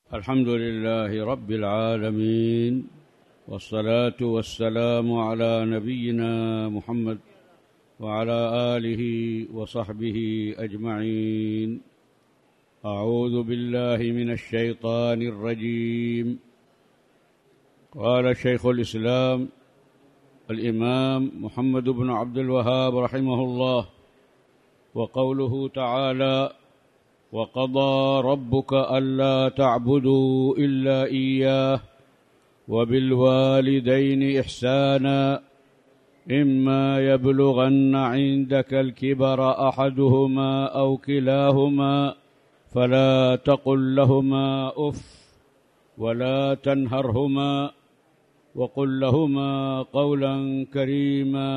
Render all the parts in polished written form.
الحمد لله رب العالمين، والصلاة والسلام على نبينا محمد وعلى آله وصحبه أجمعين. أعوذ بالله من الشيطان الرجيم. قال شيخ الإسلام الإمام محمد بن عبد الوهاب رحمه الله: وقوله تعالى: وقضى ربك ألا تعبدوا إلا إياه وبالوالدين إحسانا إما يبلغن عندك الكبر أحدهما أو كلاهما فلا تقل لهما أف ولا تنهرهما وقل لهما قولا كريما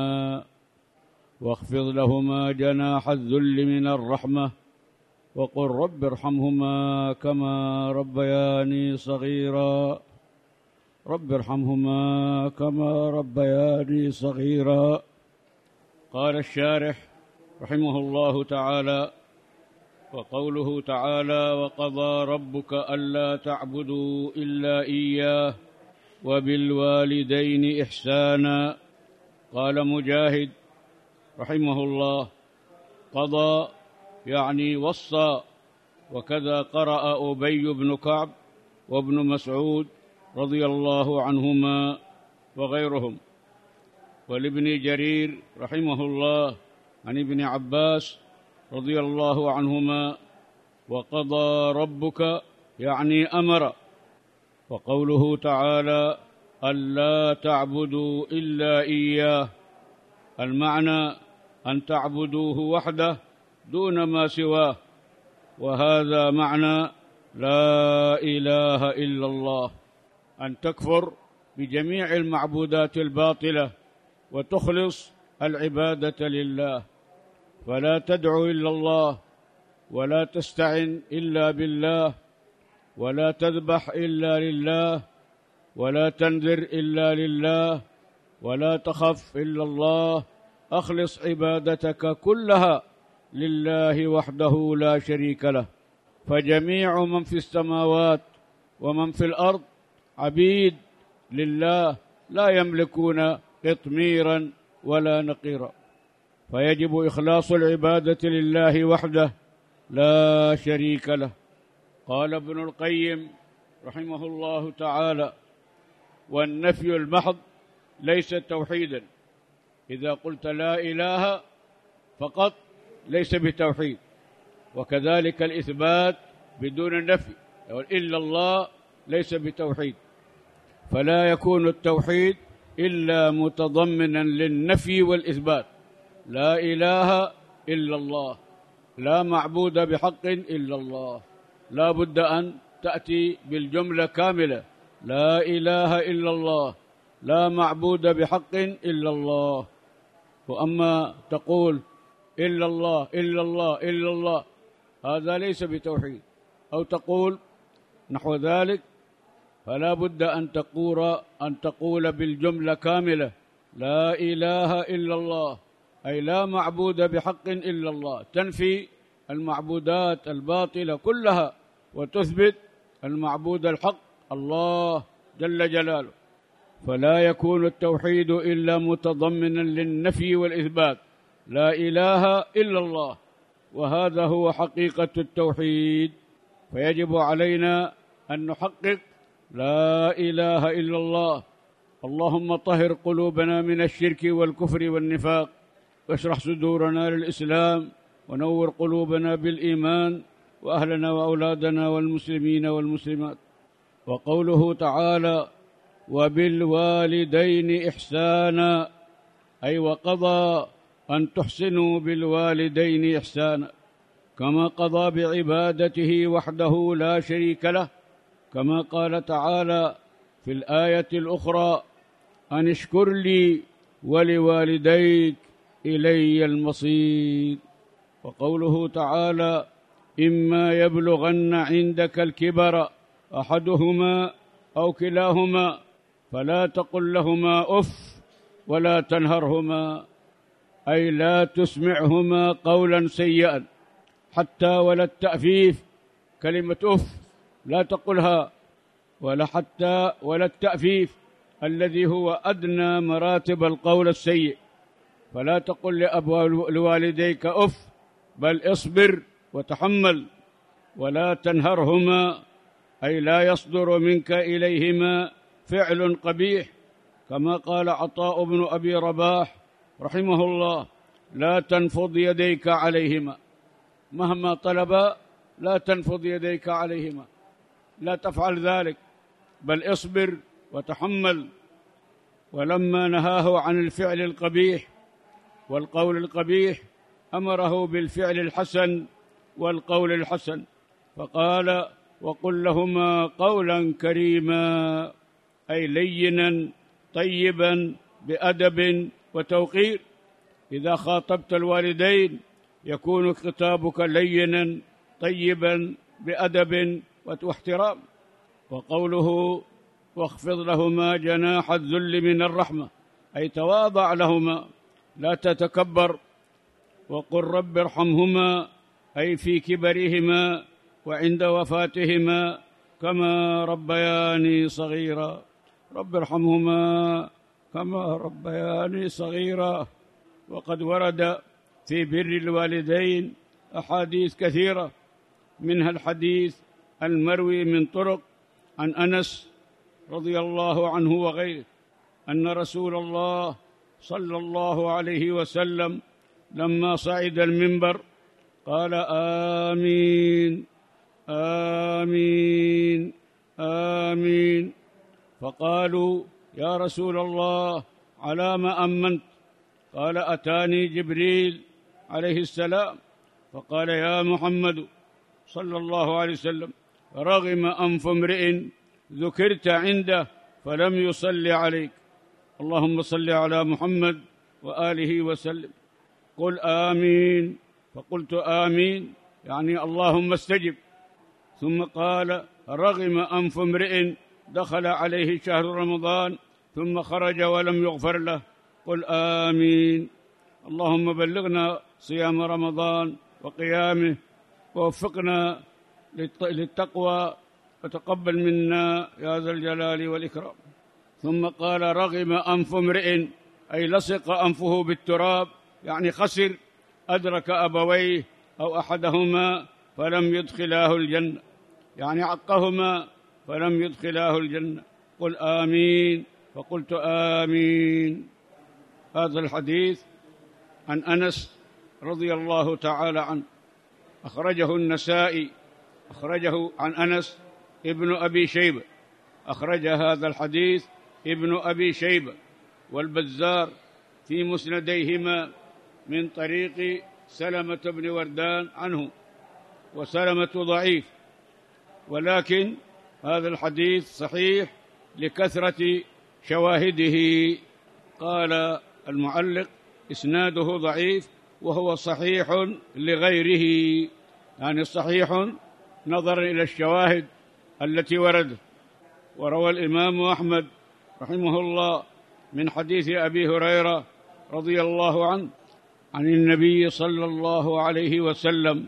واخفض لهما جناح الذل من الرحمة وقل رب ارحمهما كما ربياني صغيرا. رب ارحمهما كما ربياني صغيرا. قال الشارح رحمه الله تعالى: وقوله تعالى: وقضى ربك ألا تعبدوا إلا إياه وبالوالدين إحسانا. قال مجاهد رحمه الله: قضى يعني وصى، وكذا قرأ أبي بن كعب وابن مسعود رضي الله عنهما وغيرهم. ولابن جرير رحمه الله عن ابن عباس رضي الله عنهما: وقضى ربك يعني أمر. وقوله تعالى: ألا تعبدوا إلا إياه، المعنى أن تعبدوه وحده دون ما سواه، وهذا معنى لا إله إلا الله، أن تكفر بجميع المعبودات الباطلة وتخلص العبادة لله، فلا تدعو إلا الله، ولا تستعن إلا بالله، ولا تذبح إلا لله، ولا تنذر إلا لله، ولا تخف إلا الله. أخلص عبادتك كلها لله وحده لا شريك له، فجميع من في السماوات ومن في الأرض عبيد لله لا يملكون قطميرا ولا نقيرا، فيجب إخلاص العبادة لله وحده لا شريك له. قال ابن القيم رحمه الله تعالى: والنفي المحض ليس توحيدا. إذا قلت لا إله فقط ليس بتوحيد، وكذلك الإثبات بدون النفي إلا الله ليس بتوحيد، فلا يكون التوحيد إلا متضمنا للنفي والإثبات. لا إله إلا الله، لا معبود بحق إلا الله، لا بد أن تأتي بالجملة كاملة: لا إله إلا الله، لا معبود بحق إلا الله. وأما تقول إلا الله إلا الله إلا الله، هذا ليس بتوحيد، أو تقول نحو ذلك، فلا بد أن تقول بالجملة كاملة: لا إله إلا الله، أي لا معبود بحق إلا الله، تنفي المعبودات الباطلة كلها وتثبت المعبود الحق الله جل جلاله. فلا يكون التوحيد إلا متضمنا للنفي والإثبات: لا إله إلا الله، وهذا هو حقيقة التوحيد. فيجب علينا أن نحقق لا إله إلا الله. اللهم طهر قلوبنا من الشرك والكفر والنفاق، واشرح صدورنا للإسلام، ونور قلوبنا بالإيمان، وأهلنا وأولادنا والمسلمين والمسلمات. وقوله تعالى: وبالوالدين إحسانا، أي وقضى أن تحسنوا بالوالدين إحسانا، كما قضى بعبادته وحده لا شريك له، كما قال تعالى في الآية الأخرى: أن اشكر لي ولوالديك إلي المصير. وقوله تعالى: إما يبلغن عندك الكبر أحدهما أو كلاهما فلا تقل لهما أف ولا تنهرهما، أي لا تسمعهما قولا سيئا، حتى ولا التأفيف كلمة أف لا تقلها، ولا التأفيف الذي هو أدنى مراتب القول السيء. فلا تقل لوالديك أف، بل اصبر وتحمل، ولا تنهرهما، أي لا يصدر منك إليهما فعل قبيح، كما قال عطاء بن أبي رباح رحمه الله: لا تنفض يديك عليهما، مهما طلبا لا تنفض يديك عليهما، لا تفعل ذلك، بل اصبر وتحمل. ولما نهاه عن الفعل القبيح والقول القبيح أمره بالفعل الحسن والقول الحسن، فقال: وقل لهما قولا كريما، أي لينا طيبا بأدب وتوقير. إذا خاطبت الوالدين يكون خطابك لينا طيبا بأدب واحترام. وقوله: واخفض لهما جناح الذل من الرحمة، أي تواضع لهما، لا تتكبر. وقل رب ارحمهما، أي في كبرهما وعند وفاتهما، كما ربياني صغيرا. رب ارحمهما كما ربياني صغيرا. وقد ورد في بر الوالدين أحاديث كثيرة، منها الحديث المروي من طرق عن أنس رضي الله عنه وغيره أن رسول الله صلى الله عليه وسلم لما صعد المنبر قال: آمين آمين آمين. فقالوا: يا رسول الله، على ما أمنت؟ قال: أتاني جبريل عليه السلام فقال: يا محمد صلى الله عليه وسلم، رغم أنف امرئ ذكرت عنده فلم يصل عليك، اللهم صل على محمد وآله وسلم. قل آمين. فقلت آمين، يعني اللهم استجب. ثم قال: رغم أنف امرئ دخل عليه شهر رمضان ثم خرج ولم يغفر له، قل آمين. اللهم بلغنا صيام رمضان وقيامه، ووفقنا للتقوى، وتقبل منا يا ذا الجلال والإكرام. ثم قال: رغم أنف امرئ، أي لصق أنفه بالتراب، يعني خسر، أدرك أبويه أو أحدهما فلم يدخلاه الجنة، يعني عقهما فلم يدخلاه الجنة، قل آمين. فقلت آمين. هذا الحديث عن أنس رضي الله تعالى عنه، أخرجه النسائي، أخرجه عن أنس ابن أبي شيبة، أخرج هذا الحديث ابن أبي شيبة والبزار في مسنديهما من طريق سلمة بن وردان عنه، وسلمة ضعيف، ولكن هذا الحديث صحيح لكثرة شواهده. قال المعلق: إسناده ضعيف وهو صحيح لغيره، يعني صحيح نظرا إلى الشواهد التي وردت. وروى الإمام أحمد رحمه الله من حديث أبي هريرة رضي الله عنه عن النبي صلى الله عليه وسلم: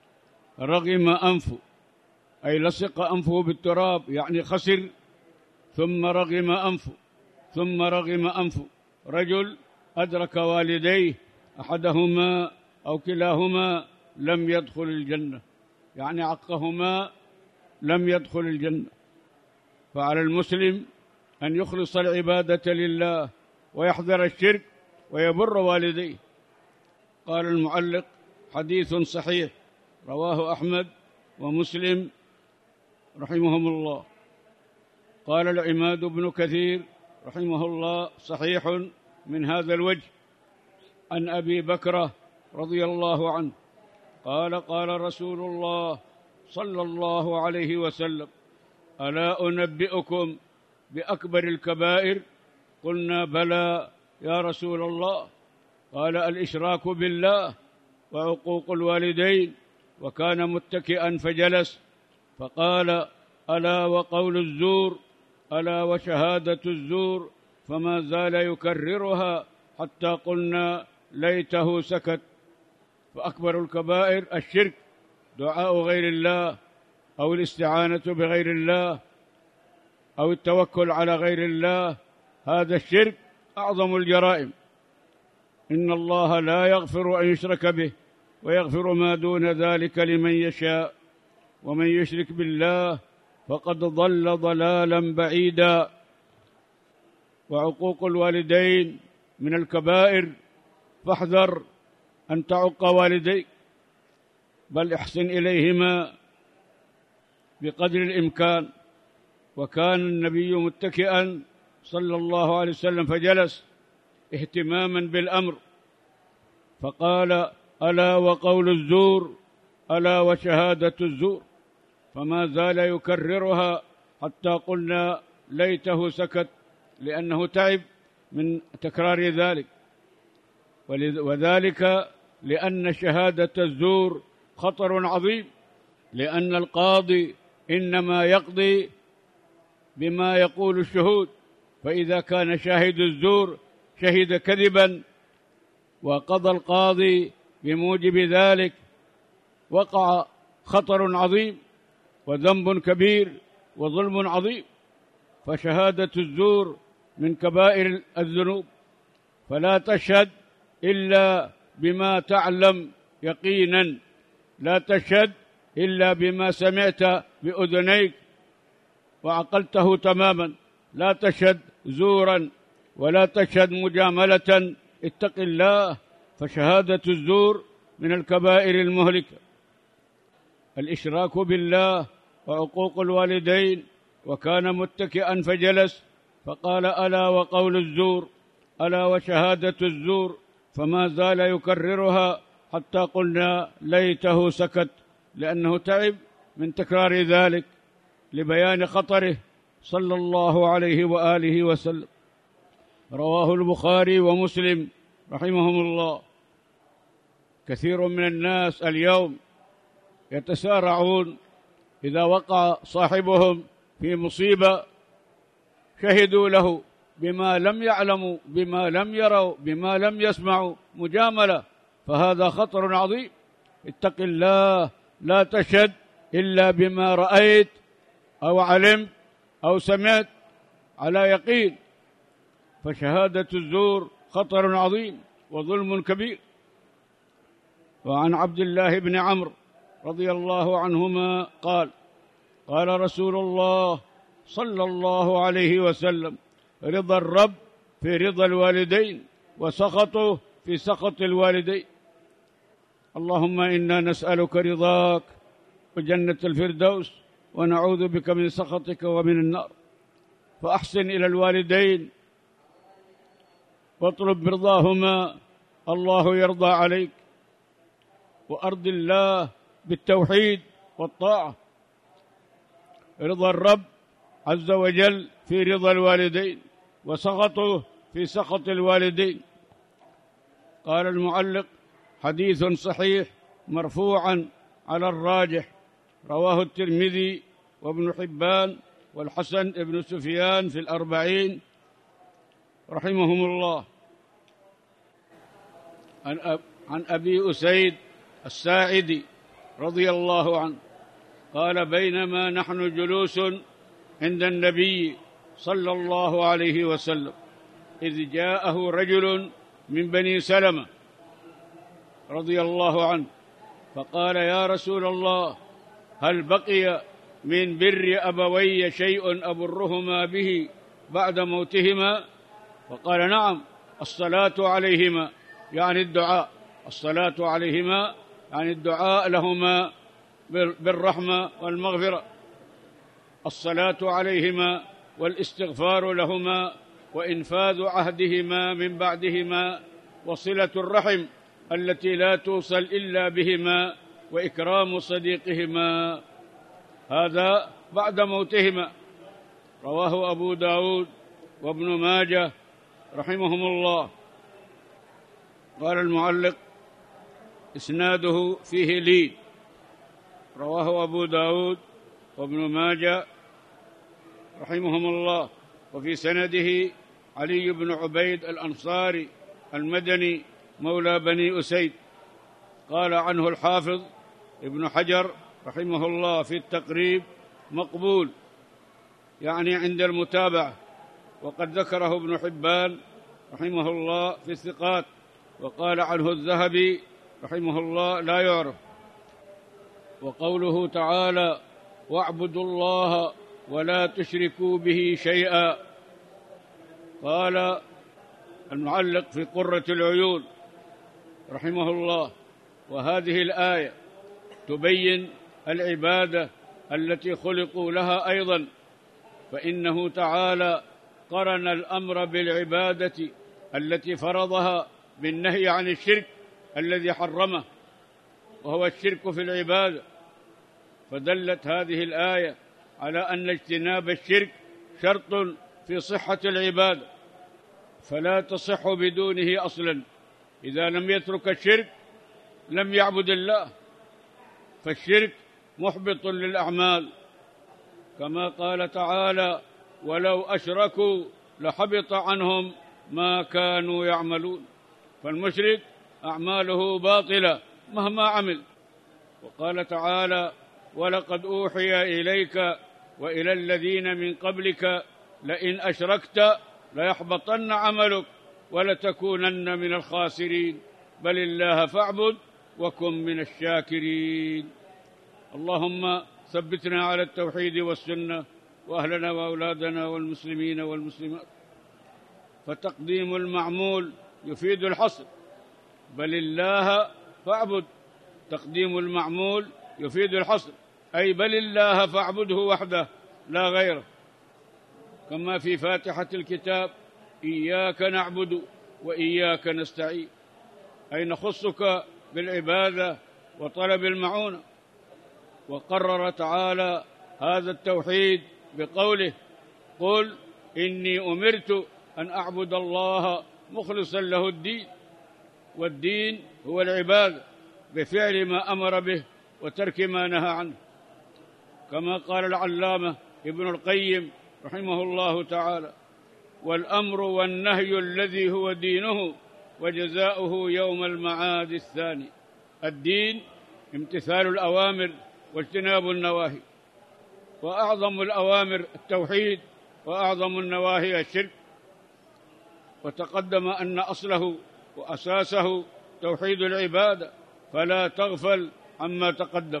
رغم أنفه، أي لصق أنفه بالتراب، يعني خسر، ثم رغم أنفه، ثم رغم أنفه. رجل أدرك والديه أحدهما أو كلاهما لم يدخل الجنة، يعني عقهما لم يدخل الجنة. فعلى المسلم أن يخلص العبادة لله ويحذر الشرك ويبر والديه. قال المعلق: حديث صحيح رواه أحمد ومسلم رحمهم الله. قال العماد بن كثير رحمه الله: صحيح من هذا الوجه عن أبي بكرة رضي الله عنه قال: قال رسول الله صلى الله عليه وسلم: ألا أنبئكم بأكبر الكبائر؟ قلنا: بلى يا رسول الله. قال: الإشراك بالله وعقوق الوالدين. وكان متكئا فجلس، فقال: ألا وقول الزور، ألا وشهادة الزور. فما زال يكررها حتى قلنا: ليته سكت. فأكبر الكبائر الشرك، دعاء غير الله، أو الاستعانة بغير الله أو التوكل على غير الله، هذا الشرك أعظم الجرائم. إن الله لا يغفر أن يشرك به ويغفر ما دون ذلك لمن يشاء، ومن يشرك بالله فقد ضل ضلالا بعيدا. وعقوق الوالدين من الكبائر، فاحذر أن تعق والديك، بل احسن إليهما بقدر الإمكان. وكان النبي متكئا صلى الله عليه وسلم فجلس اهتماما بالأمر، فقال: ألا وقول الزور، ألا وشهادة الزور، فما زال يكررها حتى قلنا ليته سكت، لأنه تعب من تكرار ذلك. وذلك لأن شهادة الزور خطر عظيم، لأن القاضي إنما يقضي بما يقول الشهود، فإذا كان شاهد الزور شهد كذبا وقضى القاضي بموجب ذلك، وقع خطر عظيم وذنب كبير وظلم عظيم. فشهادة الزور من كبائر الذنوب، فلا تشهد إلا بما تعلم يقينا، لا تشهد إلا بما سمعت بأذنيك وعقلته تماما، لا تشهد زورا ولا تشهد مجاملة، اتق الله، فشهادة الزور من الكبائر المهلكة. الإشراك بالله وعقوق الوالدين. وكان متكئا فجلس فقال: ألا وقول الزور، ألا وشهادة الزور، فما زال يكررها حتى قلنا ليته سكت، لأنه تعب من تكرار ذلك لبيان خطره صلى الله عليه وآله وسلم. رواه البخاري ومسلم رحمهم الله. كثير من الناس اليوم يتسارعون إذا وقع صاحبهم في مصيبة شهدوا له بما لم يعلموا، بما لم يروا، بما لم يسمعوا، مجاملة، فهذا خطر عظيم. اتق الله، لا تشهد إلا بما رأيت أو علمت أو سمعت على يقين، فشهادة الزور خطر عظيم وظلم كبير. وعن عبد الله بن عمرو رضي الله عنهما قال: قال رسول الله صلى الله عليه وسلم: رضا الرب في رضا الوالدين، وسخطه في سخط الوالدين. اللهم إنا نسألك رضاك وجنة الفردوس، ونعوذ بك من سخطك ومن النار. فأحسن إلى الوالدين واطلب برضاهما، الله يرضى عليك، وأرض الله بالتوحيد والطاعة. رضا الرب عز وجل في رضا الوالدين، وسخطه في سخط الوالدين. قال المعلق: حديث صحيح مرفوعا على الراجح، رواه الترمذي وابن حبان والحسن بن سفيان في الأربعين رحمهم الله. عن أبي أسيد الساعدي رضي الله عنه قال: بينما نحن جلوس عند النبي صلى الله عليه وسلم إذ جاءه رجل من بني سلمة رضي الله عنه فقال: يا رسول الله، هل بقي من بر أبوي شيء أبرهما به بعد موتهما؟ فقال: نعم، الصلاة عليهما، يعني الدعاء، الصلاة عليهما يعني الدعاء لهما بالرحمة والمغفرة، الصلاة عليهما والاستغفار لهما وإنفاذ عهدهما من بعدهما وصلة الرحم التي لا توصل إلا بهما وإكرام صديقهما، هذا بعد موتهما. رواه أبو داود وابن ماجه رحمهم الله. قال المعلق: إسناده فيه لين. رواه أبو داود وابن ماجه رحمهم الله. وفي سنده علي بن عبيد الأنصاري المدني مولى بني أسيد. قال عنه الحافظ ابن حجر رحمه الله في التقريب مقبول، يعني عند المتابعة، وقد ذكره ابن حبان رحمه الله في الثقات، وقال عنه الذهبي رحمه الله لا يعرف. وقوله تعالى واعبدوا الله ولا تشركوا به شيئا، قال المعلق في قرة العيون رحمه الله: وهذه الآية تبين العبادة التي خلقوا لها أيضا، فإنه تعالى قرن الأمر بالعبادة التي فرضها بالنهي عن الشرك الذي حرمه، وهو الشرك في العبادة. فدلت هذه الآية على أن اجتناب الشرك شرط في صحة العبادة، فلا تصح بدونه أصلا. إذا لم يترك الشرك لم يعبد الله، فالشرك محبط للأعمال، كما قال تعالى: ولو أشركوا لحبط عنهم ما كانوا يعملون. فالمشرك أعماله باطلة مهما عمل. وقال تعالى: ولقد أوحي إليك وإلى الذين من قبلك لئن أشركت ليحبطن عملك ولتكونن من الخاسرين بل الله فاعبد وكن من الشاكرين. اللهم ثبتنا على التوحيد والسنة، وأهلنا وأولادنا والمسلمين والمسلمات. فتقديم المعمول يفيد الحصر، بل الله فاعبد. تقديم المعمول يفيد الحصر، أي بل الله فاعبده وحده لا غيره، كما في فاتحة الكتاب: إياك نعبد وإياك نستعين، أي نخصك بالعبادة وطلب المعونة. وقرر تعالى هذا التوحيد بقوله: قل إني أمرت أن أعبد الله مخلصا له الدين. والدين هو العبادة بفعل ما أمر به وترك ما نهى عنه، كما قال العلامة ابن القيم رحمه الله تعالى: والأمر والنهي الذي هو دينه وجزاؤه يوم المعاد الثاني. الدين امتثال الأوامر واجتناب النواهي، وأعظم الأوامر التوحيد، وأعظم النواهي الشرك. وتقدم أن أصله وأساسه توحيد العبادة، فلا تغفل عما تقدم.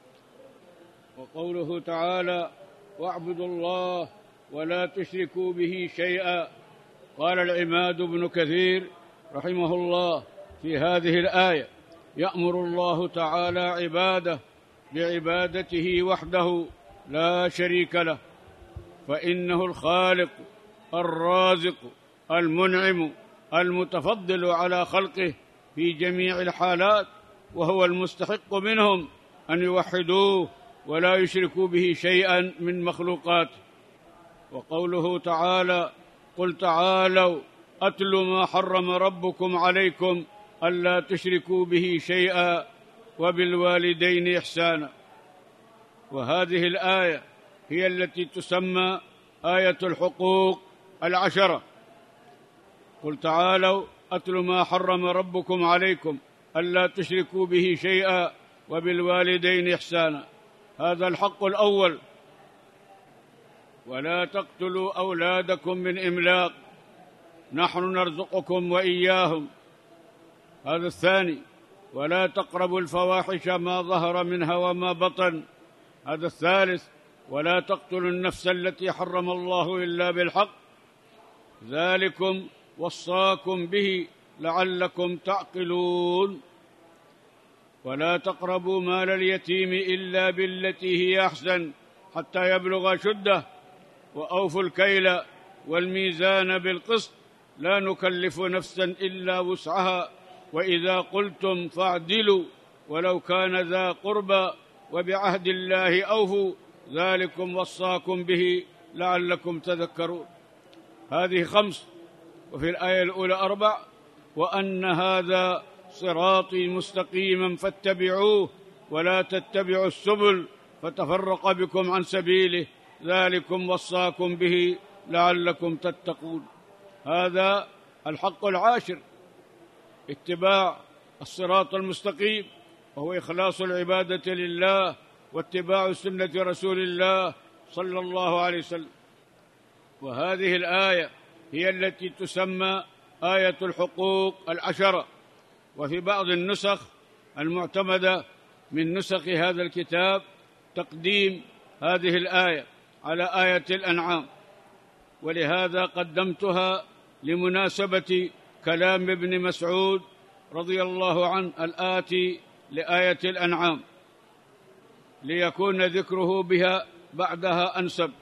وقوله تعالى: واعبدوا الله ولا تشركوا به شيئا، قال العماد بن كثير رحمه الله في هذه الآية: يأمر الله تعالى عباده بعبادته وحده لا شريك له، فإنه الخالق الرازق المنعم المتفضل على خلقه في جميع الحالات، وهو المستحق منهم أن يوحدوه ولا يشركوا به شيئا من مخلوقاته. وقوله تعالى: قل تعالوا أتل ما حرم ربكم عليكم ألا تشركوا به شيئا وبالوالدين إحسانا. وهذه الآية هي التي تسمى آية الحقوق العشرة. قل تعالوا أتل ما حرم ربكم عليكم ألا تشركوا به شيئا وبالوالدين إحسانا، هذا الحق الأول. ولا تقتلوا أولادكم من إملاق، نحن نرزقكم وإياهم، هذا الثاني. ولا تقربوا الفواحش ما ظهر منها وما بطن، هذا الثالث. ولا تقتلوا النفس التي حرم الله إلا بالحق، ذلكم وصاكم به لعلكم تعقلون. ولا تقربوا مال اليتيم إلا بالتي هي أحسن حتى يبلغ شده، وأوفوا الكيل والميزان بالقسط، لا نكلف نفسا إلا وسعها، وإذا قلتم فاعدلوا ولو كان ذا قربى، وبعهد الله أوفوا، ذلكم وصاكم به لعلكم تذكرون. هذه 5، وفي الآية الأولى 4: وأن هذا صراطي مستقيما فاتبعوه ولا تتبعوا السبل فتفرق بكم عن سبيله، ذلكم وصاكم به لعلكم تتقون. هذا الحق العاشر، اتباع الصراط المستقيم، وهو إخلاص العبادة لله واتباع سنة رسول الله صلى الله عليه وسلم. وهذه الآية هي التي تسمى آية الحقوق العشرة. وفي بعض النسخ المعتمدة من نسخ هذا الكتاب تقديم هذه الآية على آية الأنعام، ولهذا قدمتها لمناسبة كلام ابن مسعود رضي الله عنه الآتي لآية الأنعام، ليكون ذكره بها بعدها أنسب.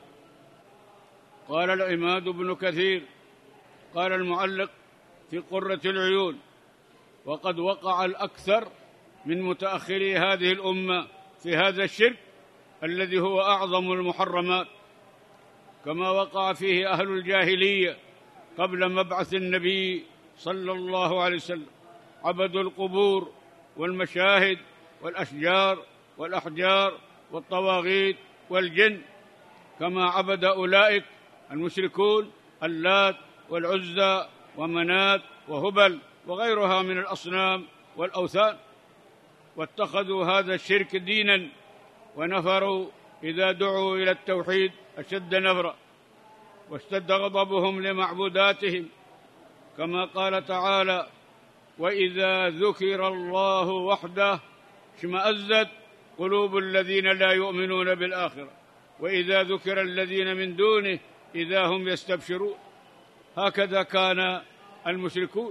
قال العماد بن كثير، قال المعلق في قرة العيون: وقد وقع الأكثر من متأخري هذه الأمة في هذا الشرك الذي هو أعظم المحرمات، كما وقع فيه أهل الجاهلية قبل مبعث النبي صلى الله عليه وسلم، عبدوا القبور والمشاهد والأشجار والأحجار والطواغيت والجن، كما عبد أولئك المشركون اللات والعزى ومنات وهبل وغيرها من الأصنام والأوثان، واتخذوا هذا الشرك دينا، ونفروا إذا دعوا إلى التوحيد أشد نفرا، واشتد غضبهم لمعبوداتهم، كما قال تعالى: وإذا ذكر الله وحده اشمأزت قلوب الذين لا يؤمنون بالآخرة وإذا ذكر الذين من دونه إذا هم يستبشرون. هكذا كان المشركون.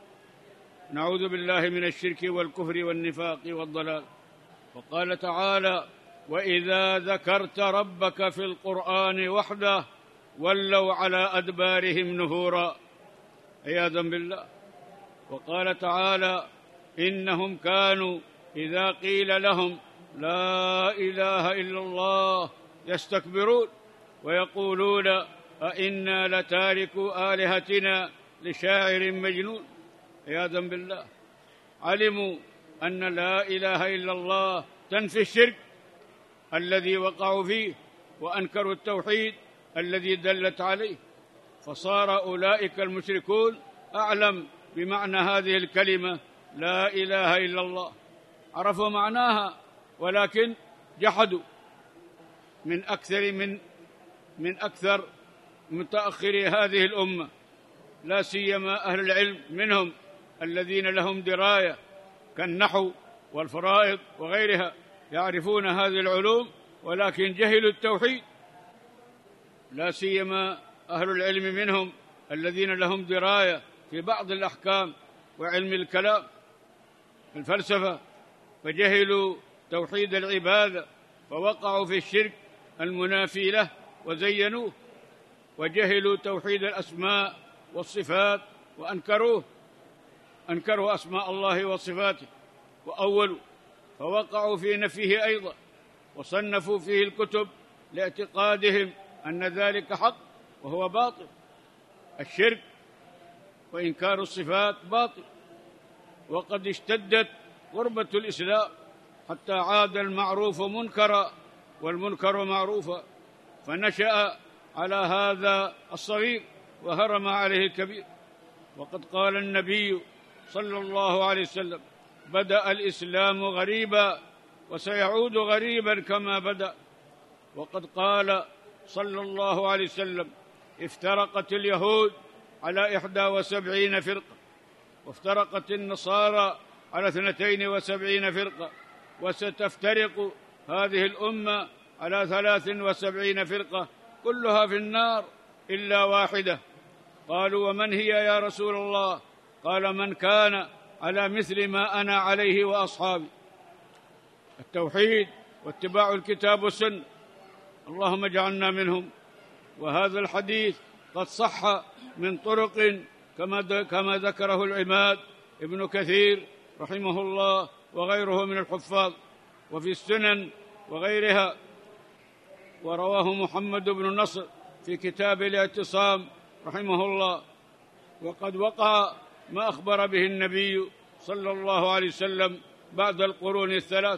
نعوذ بالله من الشرك والكفر والنفاق والضلال. وقال تعالى: وإذا ذكرت ربك في القرآن وحده ولوا على أدبارهم نفورا، عياذا بالله. وقال تعالى: إنهم كانوا إذا قيل لهم لا إله إلا الله يستكبرون ويقولون أئنا لتاركو آلهتنا لشاعر مجنون، عياذا بالله. علموا أن لا إله إلا الله تنفي الشرك الذي وقعوا فيه، وأنكروا التوحيد الذي دلت عليه، فصار أولئك المشركون أعلم بمعنى هذه الكلمة لا إله إلا الله، عرفوا معناها ولكن جحدوا. من أكثر متأخري هذه الأمة، لا سيما أهل العلم منهم الذين لهم دراية كالنحو والفرائض وغيرها، يعرفون هذه العلوم ولكن جهلوا التوحيد. لا سيما أهل العلم منهم الذين لهم دراية في بعض الأحكام وعلم الكلام الفلسفة، فجهلوا توحيد العبادة فوقعوا في الشرك المنافي له وزينوه، وجهلوا توحيد الأسماء والصفات وأنكروه، أنكروا أسماء الله وصفاته وأولوا، فوقعوا في نفيه أيضا، وصنفوا فيه الكتب لاعتقادهم أن ذلك حق وهو باطل. الشرك وإنكار الصفات باطل. وقد اشتدت غربة الإسلام حتى عاد المعروف منكرا والمنكر معروفا، فنشأ على هذا الصغير وهرم عليه الكبير. وقد قال النبي صلى الله عليه وسلم: بدأ الإسلام غريبا وسيعود غريبا كما بدأ. وقد قال صلى الله عليه وسلم: افترقت اليهود على 71 فرقة، وافترقت النصارى على 72 فرقة، وستفترق هذه الأمة على 73 فرقة، كلها في النار إلا واحدة. قالوا: ومن هي يا رسول الله؟ قال: من كان على مثل ما أنا عليه وأصحابي. التوحيد واتباع الكتاب والسنة، اللهم اجعلنا منهم. وهذا الحديث قد صح من طرق كما ذكره العماد ابن كثير رحمه الله وغيره من الحفاظ، وفي السنن وغيرها. ورواه محمد بن نصر في كتاب الاعتصام رحمه الله. وقد وقع ما أخبر به النبي صلى الله عليه وسلم بعد القرون الثلاث،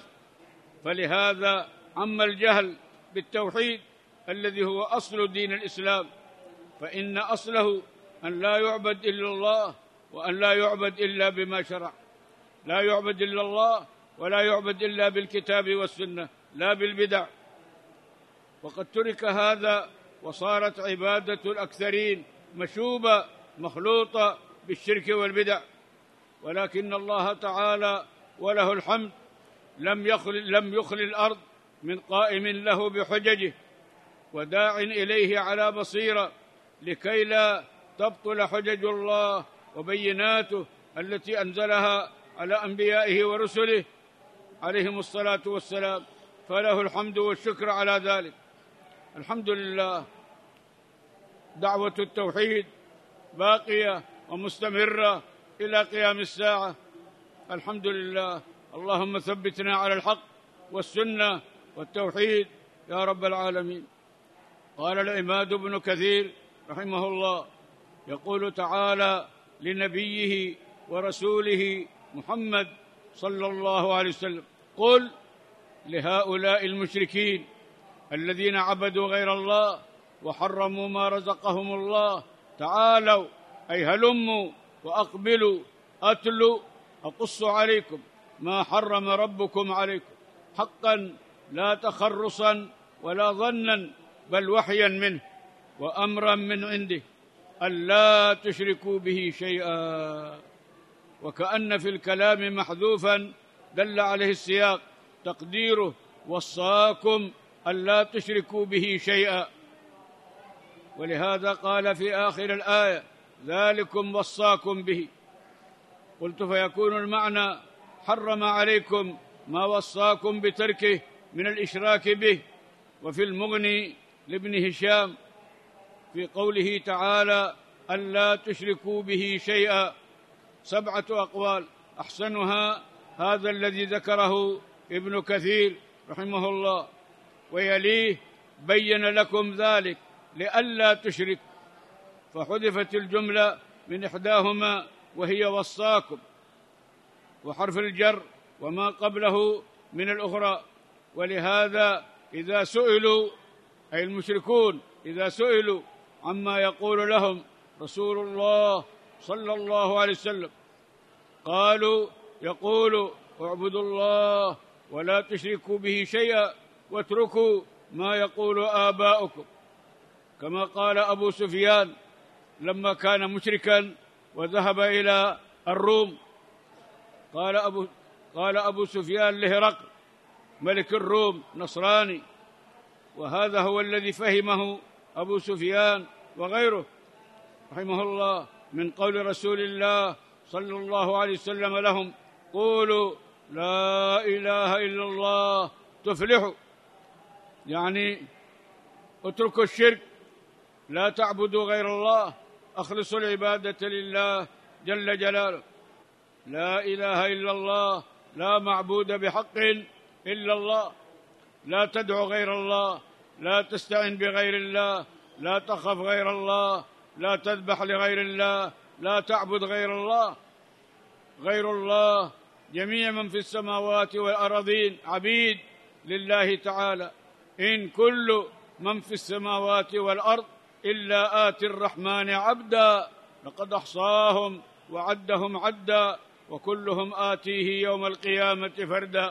فلهذا عم الجهل بالتوحيد الذي هو أصل دين الإسلام، فإن أصله أن لا يعبد إلا الله وأن لا يعبد إلا بما شرع، لا يعبد إلا الله ولا يعبد إلا بالكتاب والسنة، لا بالبدع. وقد ترك هذا وصارت عبادة الأكثرين مشوبة مخلوطة بالشرك والبدع، ولكن الله تعالى وله الحمد لم يخل الأرض من قائم له بحججه وداع إليه على بصيرة، لكي لا تبطل حجج الله وبيناته التي أنزلها على أنبيائه ورسله عليهم الصلاة والسلام، فله الحمد والشكر على ذلك. الحمد لله. دعوة التوحيد باقية ومستمرة إلى قيام الساعة. الحمد لله. اللهم ثبتنا على الحق والسنة والتوحيد يا رب العالمين. قال العماد بن كثير رحمه الله، يقول تعالى لنبيه ورسوله محمد صلى الله عليه وسلم: قل لهؤلاء المشركين الذين عبدوا غير الله وحرموا ما رزقهم الله، تعالوا أي هلموا وأقبلوا أتلوا أقص عليكم ما حرم ربكم عليكم حقا لا تخرصا ولا ظنا، بل وحيا منه وأمرا من عنده ألا تشركوا به شيئا. وكأن في الكلام محذوفا دل عليه السياق، تقديره: وصاكم ألا تشركوا به شيئا. ولهذا قال في آخر الآية: ذلكم وصاكم به. قلت فيكون المعنى: حرم عليكم ما وصاكم بتركه من الإشراك به. وفي المغني لابن هشام في قوله تعالى: ألا تشركوا به شيئا 7 أقوال، أحسنها هذا الذي ذكره ابن كثير رحمه الله، ويليه: بين لكم ذلك لئلا تشرك، فحذفت الجملة من إحداهما وهي وصاكم، وحرف الجر وما قبله من الأخرى. ولهذا إذا سئلوا، أي المشركون إذا سئلوا عما يقول لهم رسول الله صلى الله عليه وسلم، قالوا: يقول: اعبدوا الله ولا تشركوا به شيئا واتركوا ما يقول آباؤكم، كما قال أبو سفيان لما كان مشركا وذهب إلى الروم. قال أبو سفيان لهرقل ملك الروم نصراني، وهذا هو الذي فهمه أبو سفيان وغيره رحمه الله من قول رسول الله صلى الله عليه وسلم لهم: قولوا لا إله إلا الله تفلحوا، يعني اتركوا الشرك، لا تعبدوا غير الله، أخلصوا العبادة لله جل جلاله. لا إله إلا الله، لا معبود بحق إلا الله، لا تدعو غير الله، لا تستعن بغير الله، لا تخف غير الله، لا تذبح لغير الله، لا تعبد غير الله. غير الله جميع من في السماوات والأرضين عبيد لله تعالى، إن كل من في السماوات والأرض إلا آتي الرحمن عبدا، لقد أحصاهم وعدهم عدا، وكلهم آتيه يوم القيامة فردا.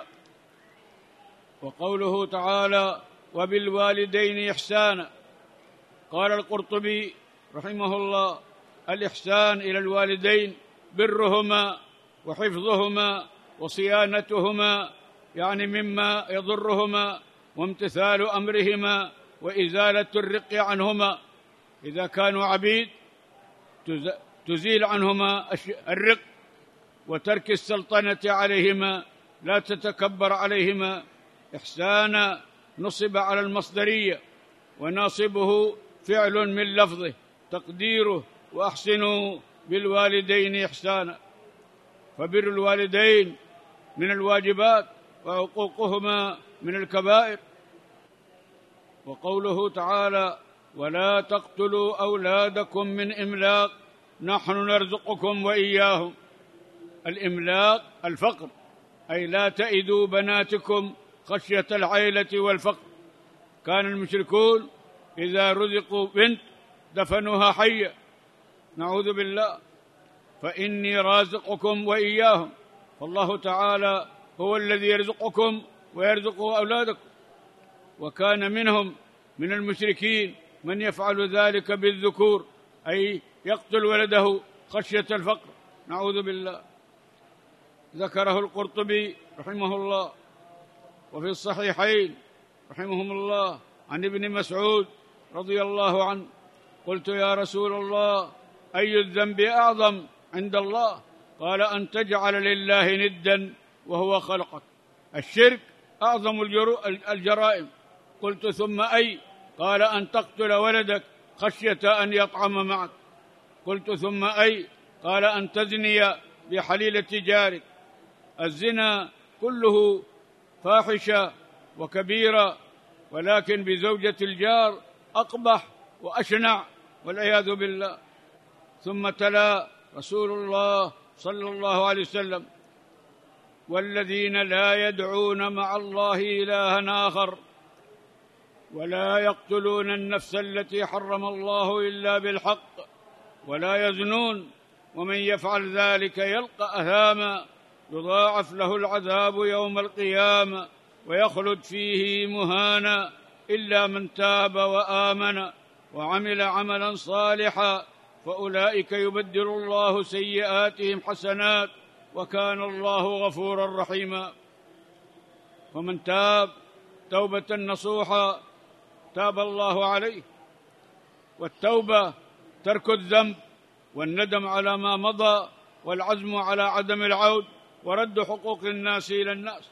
وقوله تعالى: وبالوالدين إحسانا. قال القرطبي رحمه الله: الإحسان إلى الوالدين برهما وحفظهما وصيانتهما، يعني مما يضرهما، وامتثال أمرهما وإزالة الرق عنهما. إذا كانوا عبيد تزيل عنهما الرق، وترك السلطنة عليهما، لا تتكبر عليهما. إحسانا نصب على المصدرية، وناصبه فعل من لفظه، تقديره: وأحسنوا بالوالدين إحسانا. فبر الوالدين من الواجبات، وعقوقهما من الكبائر. وقوله تعالى: ولا تقتلوا أولادكم من إملاق نحن نرزقكم وإياهم. الإملاق الفقر، أي لا تئدوا بناتكم خشية العيلة والفقر. كان المشركون إذا رزقوا بنت دفنوها حية، نعوذ بالله. فإني رازقكم وإياهم، فالله تعالى هو الذي يرزقكم ويرزقه أولادكم. وكان منهم من المشركين من يفعل ذلك بالذكور، أي يقتل ولده خشية الفقر، نعوذ بالله. ذكره القرطبي رحمه الله. وفي الصحيحين رحمهم الله عن ابن مسعود رضي الله عنه: قلت يا رسول الله أي الذنب أعظم عند الله؟ قال: أن تجعل لله ندا وهو خلقك. الشرك أعظم الجرائم. قلت: ثم أي؟ قال: أن تقتل ولدك خشية أن يطعم معك. قلت: ثم أي؟ قال: أن تزني بحليلة جارك. الزنا كله فاحشة وكبيرة، ولكن بزوجة الجار أقبح وأشنع، والعياذ بالله. ثم تلا رسول الله صلى الله عليه وسلم: والذين لا يدعون مع الله إلها آخر ولا يقتلون النفس التي حرم الله إلا بالحق ولا يزنون ومن يفعل ذلك يلقى أثاما يضاعف له العذاب يوم القيامة ويخلد فيه مهانا إلا من تاب وآمن وعمل عملا صالحا فأولئك يبدل الله سيئاتهم حسنات وكان الله غفورا رحيما. ومن تاب توبة نصوحا تاب الله عليه. والتوبة ترك الذنب والندم على ما مضى والعزم على عدم العود ورد حقوق الناس إلى الناس.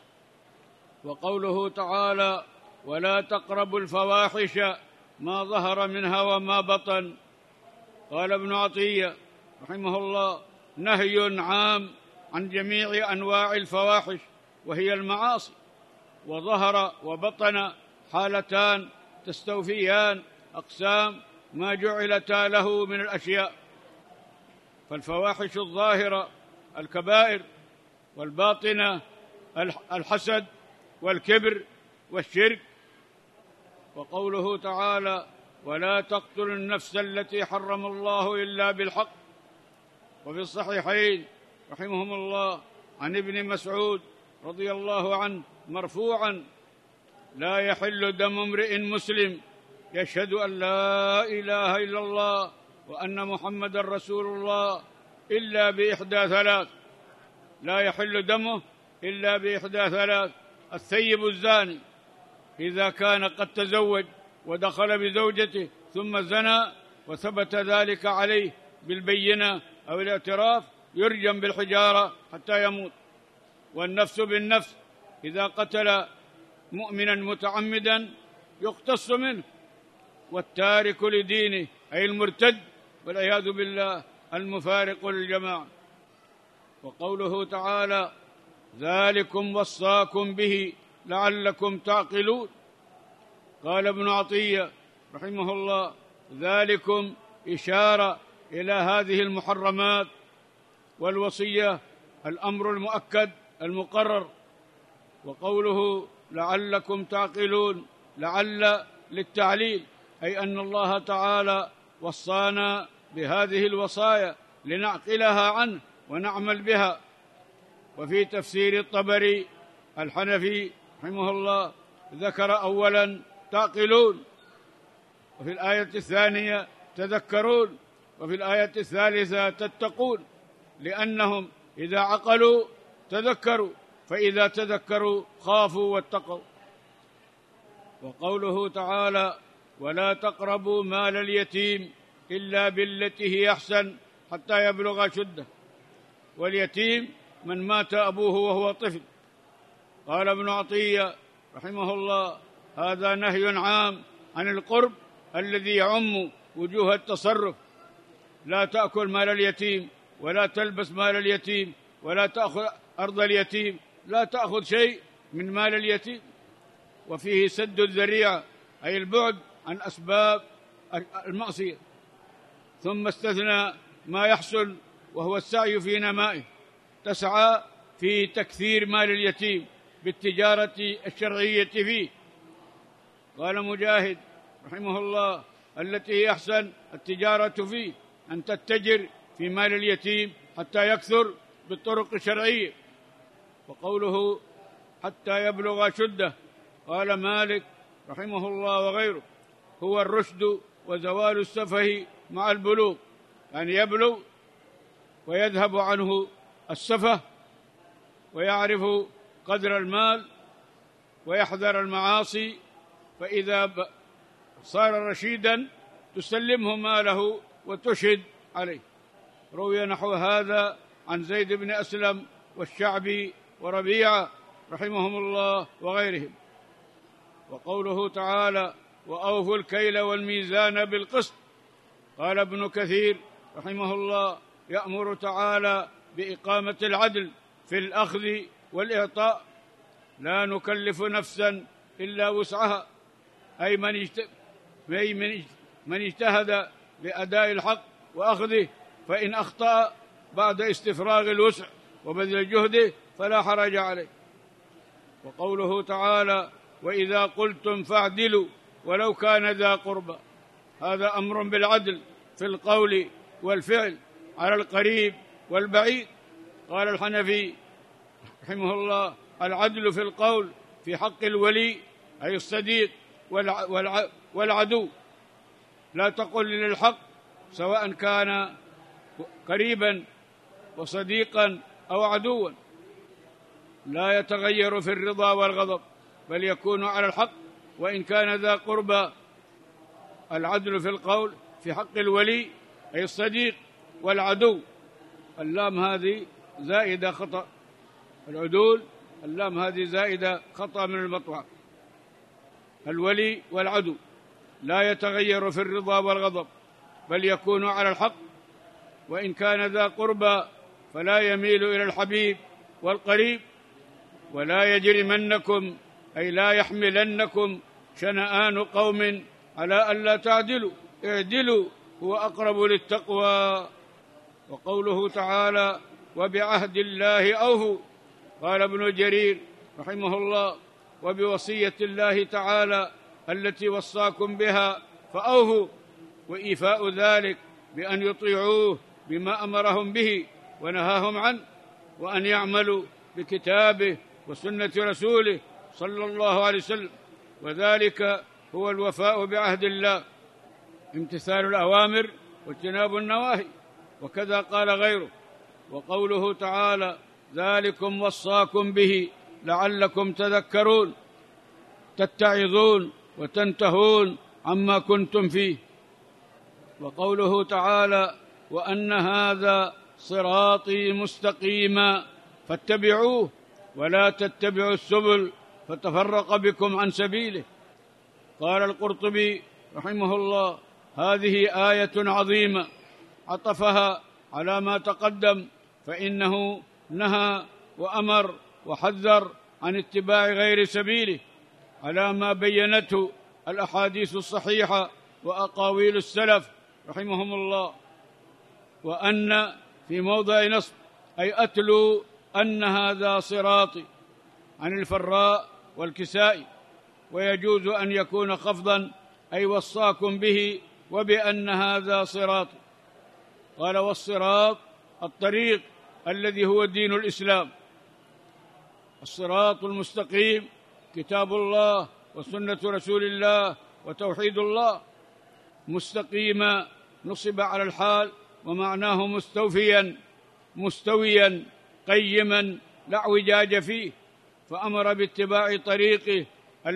وقوله تعالى: ولا تقربوا الفواحش ما ظهر منها وما بطن. قال ابن عطية رحمه الله: نهي عام عن جميع أنواع الفواحش وهي المعاصي، وظهر وبطن حالتان تستوفيان أقسام ما جعلتا له من الأشياء. فالفواحش الظاهرة الكبائر، والباطنة الحسد والكبر والشرك. وقوله تعالى: ولا تقتلوا النفس التي حرم الله إلا بالحق. وفي الصحيحين رحمهم الله عن ابن مسعود رضي الله عنه مرفوعا: لا يحل دم امرئ مسلم يشهد أن لا إله إلا الله وأن محمدا رسول الله إلا بإحدى ثلاث. لا يحل دمه إلا بإحدى ثلاث: الثيب الزاني إذا كان قد تزوج ودخل بزوجته ثم زنى وثبت ذلك عليه بالبينة أو الاعتراف يرجم بالحجارة حتى يموت. والنفس بالنفس إذا قتل مؤمنا متعمدا يقتص منه. والتارك لدينه أي المرتد والعياذ بالله المفارق للجماعة. وقوله تعالى: ذلكم وصاكم به لعلكم تعقلون. قال ابن عطية رحمه الله: ذلكم إشارة إلى هذه المحرمات، والوصية الأمر المؤكد المقرر. وقوله لعلكم تعقلون، لعل للتعليل، أي أن الله تعالى وصانا بهذه الوصايا لنعقلها عنه ونعمل بها. وفي تفسير الطبري الحنفي رحمه الله ذكر أولا تعقلون، وفي الآية الثانية تذكرون، وفي الآية الثالثة تتقون، لأنهم إذا عقلوا تذكروا، فإذا تذكروا خافوا واتقوا. وقوله تعالى: ولا تقربوا مال اليتيم إلا بالتي هي أحسن حتى يبلغ أشده. واليتيم من مات أبوه وهو طفل. قال ابن عطية رحمه الله: هذا نهي عام عن القرب الذي يعم وجوه التصرف. لا تأكل مال اليتيم، ولا تلبس مال اليتيم، ولا تأخذ أرض اليتيم، لا تأخذ شيء من مال اليتيم. وفيه سد الذريعة، أي البعد عن أسباب المعصية. ثم استثنى ما يحصل وهو السعي في نمائه، تسعى في تكثير مال اليتيم بالتجارة الشرعية فيه. قال مجاهد رحمه الله: التي هي أحسن التجارة فيه، أن تتجر في مال اليتيم حتى يكثر بالطرق الشرعية. وقوله حتى يبلغ أشده. قال مالك رحمه الله وغيره: هو الرشد وزوال السفه مع البلوغ، يعني يبلغ ويذهب عنه السفه ويعرف قدر المال ويحذر المعاصي، فإذا صار رشيدا تسلمه ماله وتشهد عليه. روي نحو هذا عن زيد بن أسلم والشعبي وربيعة رحمهم الله وغيرهم. وقوله تعالى: وأوفوا الكيل والميزان بالقسط. قال ابن كثير رحمه الله: يأمر تعالى بإقامة العدل في الأخذ والإعطاء، لا نكلف نفسا إلا وسعها، أي من اجتهد بأداء الحق وأخذه، فإن أخطأ بعد استفراغ الوسع وبذل جهده فلا حرج عليه. وقوله تعالى: وإذا قلتم فاعدلوا ولو كان ذا قربى. هذا أمر بالعدل في القول والفعل على القريب والبعيد. قال الحنفي رحمه الله: العدل في القول في حق الولي أي الصديق والعدو، لا تقل للحق سواء كان قريبا وصديقا أو عدوا، لا يتغير في الرضا والغضب، بل يكون على الحق وإن كان ذا قربى. العدل في القول في حق الولي أي الصديق والعدو. اللام هذه زائدة خطأ، العدول اللام هذه زائدة خطأ من المطبعة. الولي والعدو لا يتغير في الرضا والغضب، بل يكون على الحق وإن كان ذا قربى، فلا يميل إلى الحبيب والقريب. ولا يجرمنكم أي لا يحملنكم شنآن قوم على ألا تعدلوا، اعدلوا هو أقرب للتقوى. وقوله تعالى: وبعهد الله أوفوا. قال ابن جرير رحمه الله: وبوصية الله تعالى التي وصاكم بها فأوفوا، وإيفاء ذلك بأن يطيعوه بما أمرهم به ونهاهم عنه، وأن يعملوا بكتابه وسنة رسوله صلى الله عليه وسلم، وذلك هو الوفاء بعهد الله، امتثال الأوامر واجتناب النواهي. وكذا قال غيره. وقوله تعالى: ذلكم وصاكم به لعلكم تذكرون، تتعظون وتنتهون عما كنتم فيه. وقوله تعالى: وأن هذا صراطي مستقيما فاتبعوه ولا تتبعوا السبل فتفرق بكم عن سبيله. قال القرطبي رحمه الله: هذه آية عظيمة عطفها على ما تقدم، فإنه نهى وأمر وحذر عن اتباع غير سبيله على ما بينته الأحاديث الصحيحة وأقاويل السلف رحمهم الله. وأن في موضع نصب أي أتلو أن هذا صراطي عن الفراء والكسائي، ويجوز أن يكون خفضا أي وصاكم به وبأن هذا صراطي. قال: والصراط الطريق الذي هو دين الإسلام. الصراط المستقيم كتاب الله وسنة رسول الله وتوحيد الله. مستقيما نصب على الحال ومعناه مستويا قيما لا اعوجاج فيه، فأمر باتباع طريقه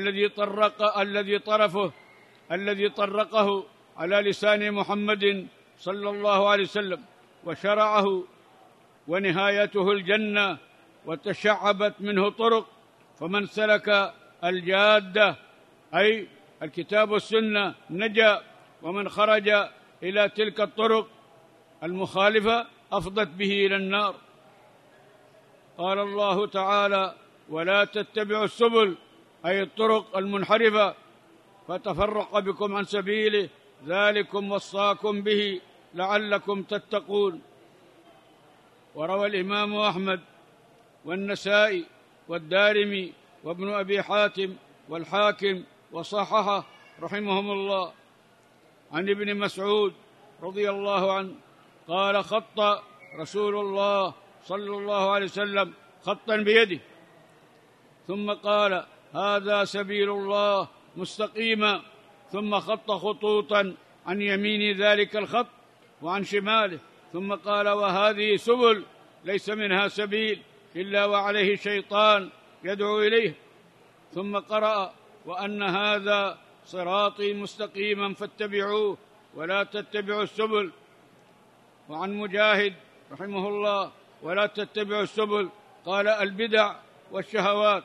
الذي طرقه على لسان محمد صلى الله عليه وسلم وشرعه، ونهايته الجنة وتشعبت منه طرق، فمن سلك الجادة أي الكتاب والسنة نجا، ومن خرج إلى تلك الطرق المخالفة أفضت به إلى النار. قال الله تعالى: ولا تتبعوا السبل أي الطرق المنحرفة فتفرق بكم عن سبيله، ذلكم وصاكم به لعلكم تتقون. وروى الإمام أحمد والنسائي والدارمي وابن أبي حاتم والحاكم وصححه رحمهم الله عن ابن مسعود رضي الله عنه قال: خط رسول الله صلى الله عليه وسلم خطا بيده، ثم قال: هذا سبيل الله مستقيما، ثم خط خطوطا عن يمين ذلك الخط وعن شماله، ثم قال: وهذه سبل ليس منها سبيل إلا وعليه شيطان يدعو إليه، ثم قرأ: وأن هذا صراطي مستقيما فاتبعوه ولا تتبعوا السبل. وعن مجاهد رحمه الله: ولا تتبعوا السبل، قال: البدع والشهوات.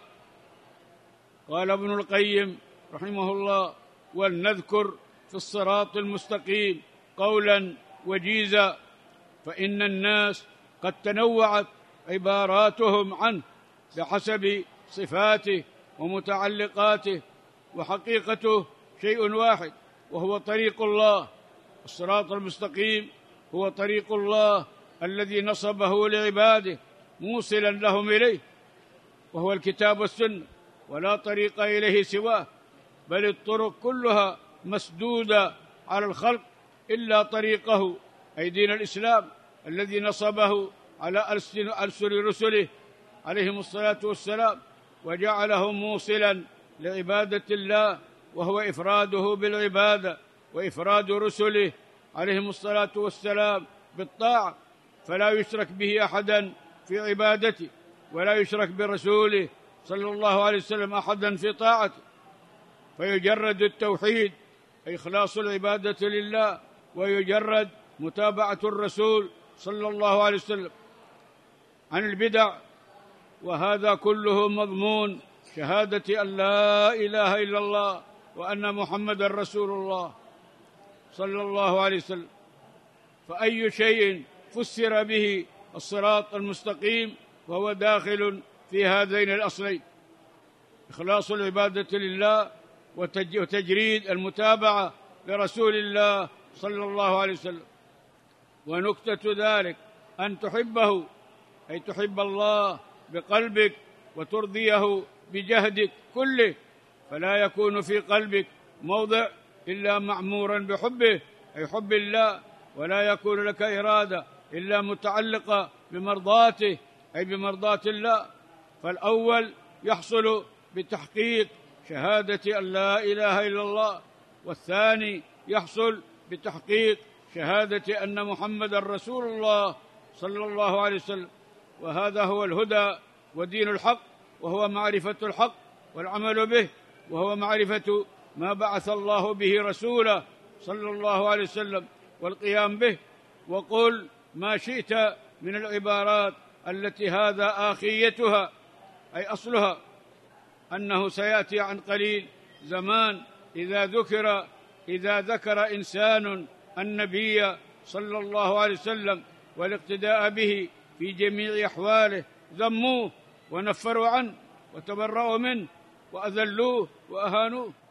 قال ابن القيم رحمه الله: ولنذكر في الصراط المستقيم قولا وجيزا، فإن الناس قد تنوعت عباراتهم عنه بحسب صفاته ومتعلقاته، وحقيقته شيء واحد، وهو طريق الله. الصراط المستقيم هو طريق الله الذي نصبه لعباده موصلا لهم إليه، وهو الكتاب والسنة، ولا طريق إليه سواه، بل الطرق كلها مسدودة على الخلق إلا طريقه، أي دين الإسلام الذي نصبه على ألسن رسله عليهم الصلاة والسلام، وجعلهم موصلا لعبادة الله، وهو إفراده بالعبادة، وإفراد رسله عليهم الصلاة والسلام بالطاعة، فلا يشرك به أحدا في عبادته، ولا يشرك برسوله صلى الله عليه وسلم أحدا في طاعته، فيجرد التوحيد أي إخلاص العبادة لله، ويجرد متابعة الرسول صلى الله عليه وسلم عن البدع. وهذا كله مضمون شهادة أن لا إله إلا الله وأن محمدا رسول الله صلى الله عليه وسلم. فأي شيء فسر به الصراط المستقيم وهو داخل في هذين الأصلين: إخلاص العبادة لله وتجريد المتابعة لرسول الله صلى الله عليه وسلم. ونكتة ذلك أن تحبه، أي تحب الله بقلبك وترضيه بجهدك كله، فلا يكون في قلبك موضع إلا معمورا بحبه، أي حب الله، ولا يكون لك إرادة إلا متعلقة بمرضاته، أي بمرضاة الله. فالأول يحصل بتحقيق شهادة أن لا إله إلا الله، والثاني يحصل بتحقيق شهادة أن محمد رسول الله صلى الله عليه وسلم. وهذا هو الهدى ودين الحق، وهو معرفة الحق والعمل به، وهو معرفة ما بعث الله به رسوله صلى الله عليه وسلم والقيام به. وقل ما شئت من العبارات التي هذا آخيتها، أي أصلها، أنه سيأتي عن قليل زمان إذا ذكر إنسان النبي صلى الله عليه وسلم والاقتداء به في جميع أحواله ذموه ونفروا عنه وتبرأوا منه وأذلوه وأهانوه.